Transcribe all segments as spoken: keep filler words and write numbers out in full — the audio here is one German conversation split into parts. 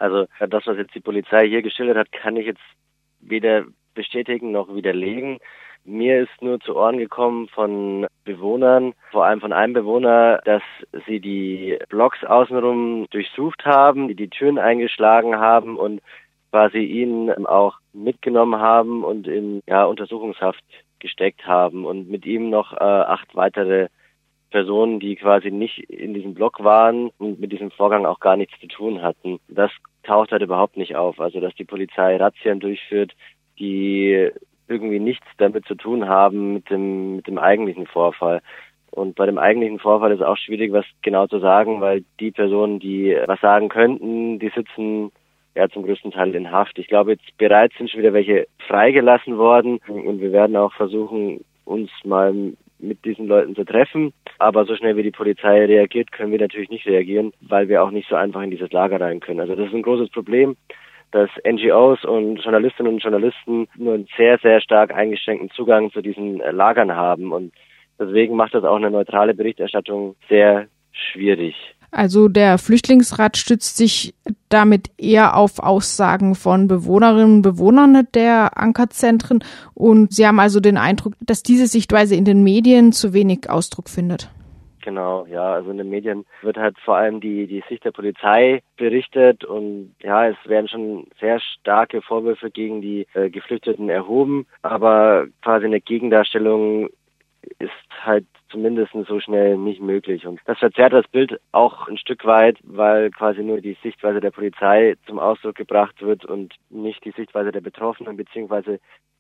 Also das, was jetzt die Polizei hier geschildert hat, kann ich jetzt weder bestätigen noch widerlegen. Mir ist nur zu Ohren gekommen von Bewohnern, vor allem von einem Bewohner, dass sie die Blocks außenrum durchsucht haben, die die Türen eingeschlagen haben und quasi ihn auch mitgenommen haben und in ja, Untersuchungshaft gesteckt haben und mit ihm noch äh, acht weitere Personen, die quasi nicht in diesem Block waren und mit diesem Vorgang auch gar nichts zu tun hatten. Das taucht halt überhaupt nicht auf. Also dass die Polizei Razzien durchführt, die irgendwie nichts damit zu tun haben mit dem mit dem eigentlichen Vorfall. Und bei dem eigentlichen Vorfall ist es auch schwierig, was genau zu sagen, weil die Personen, die was sagen könnten, die sitzen ja zum größten Teil in Haft. Ich glaube, jetzt bereits sind schon wieder welche freigelassen worden und wir werden auch versuchen, uns mal mit diesen Leuten zu treffen. Aber so schnell wie die Polizei reagiert, können wir natürlich nicht reagieren, weil wir auch nicht so einfach in dieses Lager rein können. Also das ist ein großes Problem, dass N G Os und Journalistinnen und Journalisten nur einen sehr, sehr stark eingeschränkten Zugang zu diesen Lagern haben. Und deswegen macht das auch eine neutrale Berichterstattung sehr schwierig. Also der Flüchtlingsrat stützt sich damit eher auf Aussagen von Bewohnerinnen und Bewohnern der Ankerzentren. Und Sie haben also den Eindruck, dass diese Sichtweise in den Medien zu wenig Ausdruck findet. Genau, ja, also in den Medien wird halt vor allem die, die Sicht der Polizei berichtet und ja, es werden schon sehr starke Vorwürfe gegen die äh, Geflüchteten erhoben, aber quasi eine Gegendarstellung ist halt zumindest so schnell nicht möglich. Und das verzerrt das Bild auch ein Stück weit, weil quasi nur die Sichtweise der Polizei zum Ausdruck gebracht wird und nicht die Sichtweise der Betroffenen beziehungsweise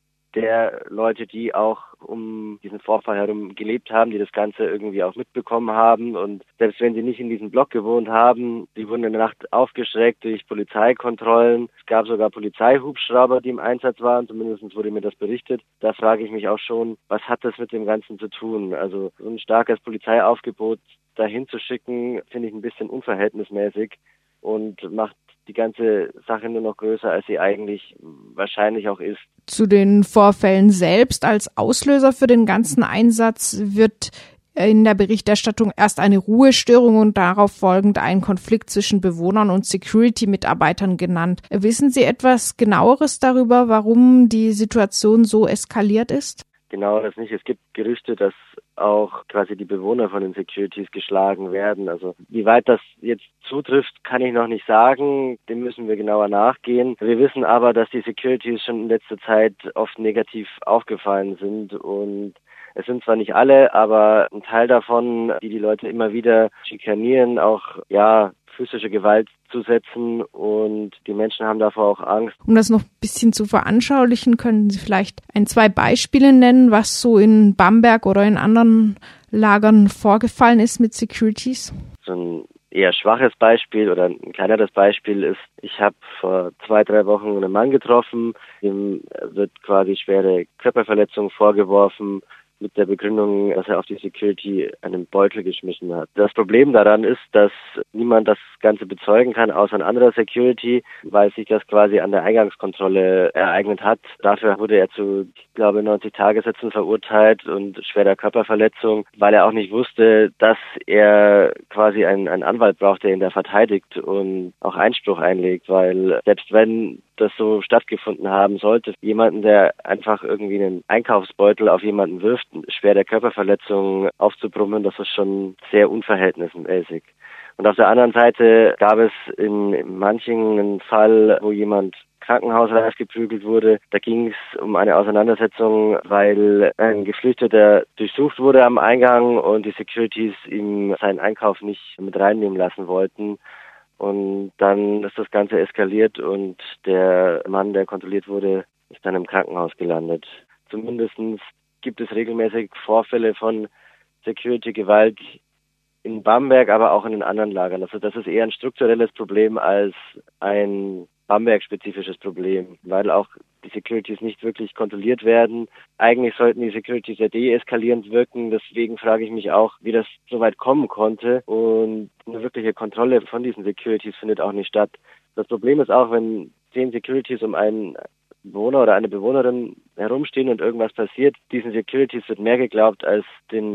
der Leute, die auch um diesen Vorfall herum gelebt haben, die das Ganze irgendwie auch mitbekommen haben. Und selbst wenn sie nicht in diesem Block gewohnt haben, die wurden in der Nacht aufgeschreckt durch Polizeikontrollen. Es gab sogar Polizeihubschrauber, die im Einsatz waren, zumindest wurde mir das berichtet. Da frage ich mich auch schon, was hat das mit dem Ganzen zu tun? Also so ein starkes Polizeiaufgebot dahin zu schicken, finde ich ein bisschen unverhältnismäßig und macht die ganze Sache nur noch größer, als sie eigentlich wahrscheinlich auch ist. Zu den Vorfällen selbst als Auslöser für den ganzen Einsatz wird in der Berichterstattung erst eine Ruhestörung und darauf folgend ein Konflikt zwischen Bewohnern und Security-Mitarbeitern genannt. Wissen Sie etwas Genaueres darüber, warum die Situation so eskaliert ist? Genau das nicht. Es gibt Gerüchte, dass auch quasi die Bewohner von den Securities geschlagen werden. Also wie weit das jetzt zutrifft, kann ich noch nicht sagen. Dem müssen wir genauer nachgehen. Wir wissen aber, dass die Securities schon in letzter Zeit oft negativ aufgefallen sind und es sind zwar nicht alle, aber ein Teil davon, die die Leute immer wieder schikanieren, auch ja physische Gewalt zusetzen und die Menschen haben davor auch Angst. Um das noch ein bisschen zu veranschaulichen, können Sie vielleicht ein, zwei Beispiele nennen, was so in Bamberg oder in anderen Lagern vorgefallen ist mit Securities? So ein eher schwaches Beispiel oder ein kleineres Beispiel ist, ich habe vor zwei, drei Wochen einen Mann getroffen, dem wird quasi schwere Körperverletzung vorgeworfen, mit der Begründung, dass er auf die Security einen Beutel geschmissen hat. Das Problem daran ist, dass niemand das Ganze bezeugen kann, außer ein anderer Security, weil sich das quasi an der Eingangskontrolle ereignet hat. Dafür wurde er zu, ich glaube, neunzig Tagessätzen verurteilt und schwerer Körperverletzung, weil er auch nicht wusste, dass er quasi einen, einen Anwalt braucht, der ihn da verteidigt und auch Einspruch einlegt, weil selbst wenn das so stattgefunden haben sollte, jemanden, der einfach irgendwie einen Einkaufsbeutel auf jemanden wirft, schwer der Körperverletzung aufzubrummen, das ist schon sehr unverhältnismäßig. Und auf der anderen Seite gab es in manchen einen Fall, wo jemand krankenhausreif geprügelt wurde. Da ging es um eine Auseinandersetzung, weil ein Geflüchteter durchsucht wurde am Eingang und die Securities ihm seinen Einkauf nicht mit reinnehmen lassen wollten. Und dann ist das Ganze eskaliert und der Mann, der kontrolliert wurde, ist dann im Krankenhaus gelandet. Zumindest gibt es regelmäßig Vorfälle von Security-Gewalt in Bamberg, aber auch in den anderen Lagern. Also das ist eher ein strukturelles Problem als ein Bamberg-spezifisches Problem, weil auch die Securities nicht wirklich kontrolliert werden. Eigentlich sollten die Securities ja deeskalierend wirken, deswegen frage ich mich auch, wie das so weit kommen konnte und eine wirkliche Kontrolle von diesen Securities findet auch nicht statt. Das Problem ist auch, wenn zehn Securities um einen Bewohner oder eine Bewohnerin herumstehen und irgendwas passiert, diesen Securities wird mehr geglaubt als den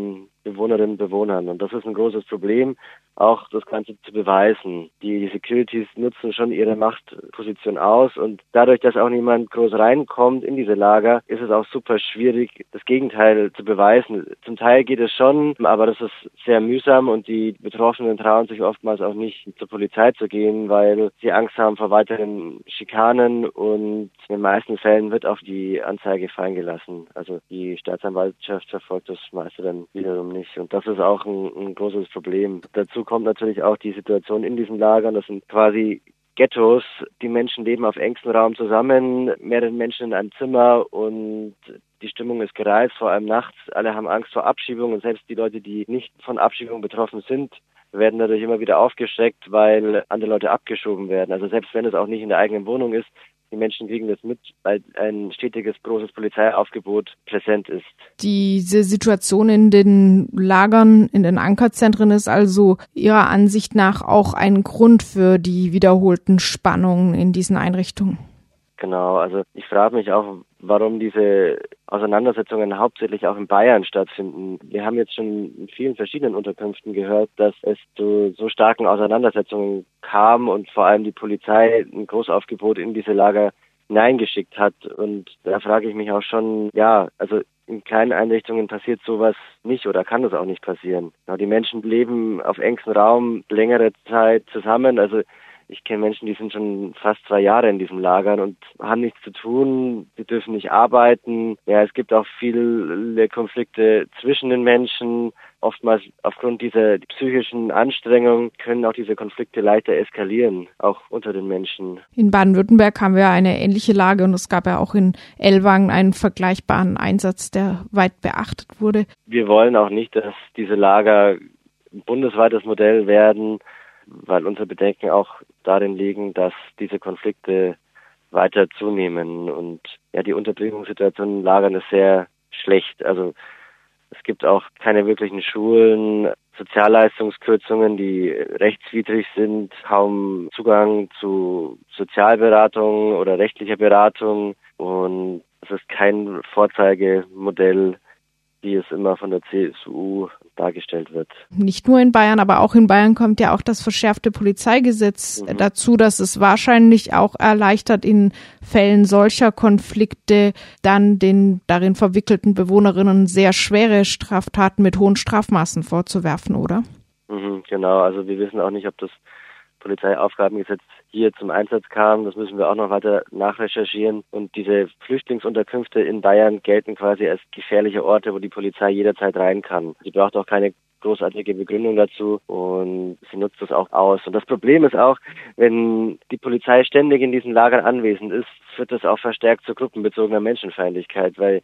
Bewohnerinnen und Bewohnern. Und das ist ein großes Problem, auch das Ganze zu beweisen. Die Securities nutzen schon ihre Machtposition aus und dadurch, dass auch niemand groß reinkommt in diese Lager, ist es auch super schwierig, das Gegenteil zu beweisen. Zum Teil geht es schon, aber das ist sehr mühsam und die Betroffenen trauen sich oftmals auch nicht zur Polizei zu gehen, weil sie Angst haben vor weiteren Schikanen und in den meisten Fällen wird auch die Anzeige fallen gelassen. Also die Staatsanwaltschaft verfolgt das meiste dann wiederum nicht und das ist auch ein, ein großes Problem. Dazu kommt natürlich auch die Situation in diesen Lagern. Das sind quasi Ghettos. Die Menschen leben auf engstem Raum zusammen, mehrere Menschen in einem Zimmer und die Stimmung ist gereizt, vor allem nachts. Alle haben Angst vor Abschiebung und selbst die Leute, die nicht von Abschiebung betroffen sind, werden dadurch immer wieder aufgeschreckt, weil andere Leute abgeschoben werden. Also selbst wenn es auch nicht in der eigenen Wohnung ist, die Menschen kriegen das mit, weil ein stetiges, großes Polizeiaufgebot präsent ist. Diese Situation in den Lagern, in den Ankerzentren ist also Ihrer Ansicht nach auch ein Grund für die wiederholten Spannungen in diesen Einrichtungen? Genau, also ich frage mich auch, warum diese Auseinandersetzungen hauptsächlich auch in Bayern stattfinden. Wir haben jetzt schon in vielen verschiedenen Unterkünften gehört, dass es zu so starken Auseinandersetzungen kam und vor allem die Polizei ein Großaufgebot in diese Lager hineingeschickt hat. Und da frage ich mich auch schon, ja, also in kleinen Einrichtungen passiert sowas nicht oder kann das auch nicht passieren. Ja, die Menschen leben auf engstem Raum längere Zeit zusammen, also ich kenne Menschen, die sind schon fast zwei Jahre in diesen Lagern und haben nichts zu tun. Sie dürfen nicht arbeiten. Ja, es gibt auch viele Konflikte zwischen den Menschen. Oftmals aufgrund dieser psychischen Anstrengung können auch diese Konflikte leichter eskalieren, auch unter den Menschen. In Baden-Württemberg haben wir eine ähnliche Lage und es gab ja auch in Ellwangen einen vergleichbaren Einsatz, der weit beachtet wurde. Wir wollen auch nicht, dass diese Lager ein bundesweites Modell werden, weil unsere Bedenken auch darin liegen, dass diese Konflikte weiter zunehmen und ja, die Unterbringungssituation in Lagern ist sehr schlecht. Also es gibt auch keine wirklichen Schulen, Sozialleistungskürzungen, die rechtswidrig sind, kaum Zugang zu Sozialberatung oder rechtlicher Beratung und es ist kein Vorzeigemodell, wie es immer von der C S U dargestellt wird. Nicht nur in Bayern, aber auch in Bayern kommt ja auch das verschärfte Polizeigesetz mhm. dazu, dass es wahrscheinlich auch erleichtert, in Fällen solcher Konflikte dann den darin verwickelten Bewohnerinnen sehr schwere Straftaten mit hohen Strafmaßen vorzuwerfen, oder? Mhm, genau, also wir wissen auch nicht, ob das Polizeiaufgabengesetz hier zum Einsatz kam. Das müssen wir auch noch weiter nachrecherchieren. Und diese Flüchtlingsunterkünfte in Bayern gelten quasi als gefährliche Orte, wo die Polizei jederzeit rein kann. Sie braucht auch keine großartige Begründung dazu und sie nutzt das auch aus. Und das Problem ist auch, wenn die Polizei ständig in diesen Lagern anwesend ist, führt das auch verstärkt zu gruppenbezogener Menschenfeindlichkeit, weil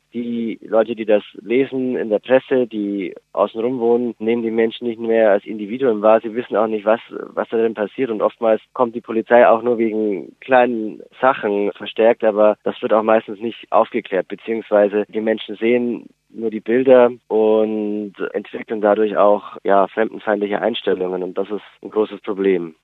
die Leute, die das lesen in der Presse, die außenrum wohnen, nehmen die Menschen nicht mehr als Individuen wahr. Sie wissen auch nicht, was was da drin passiert. Und oftmals kommt die Polizei auch nur wegen kleinen Sachen verstärkt, aber das wird auch meistens nicht aufgeklärt, beziehungsweise die Menschen sehen nur die Bilder und entwickeln dadurch auch ja fremdenfeindliche Einstellungen. Und das ist ein großes Problem.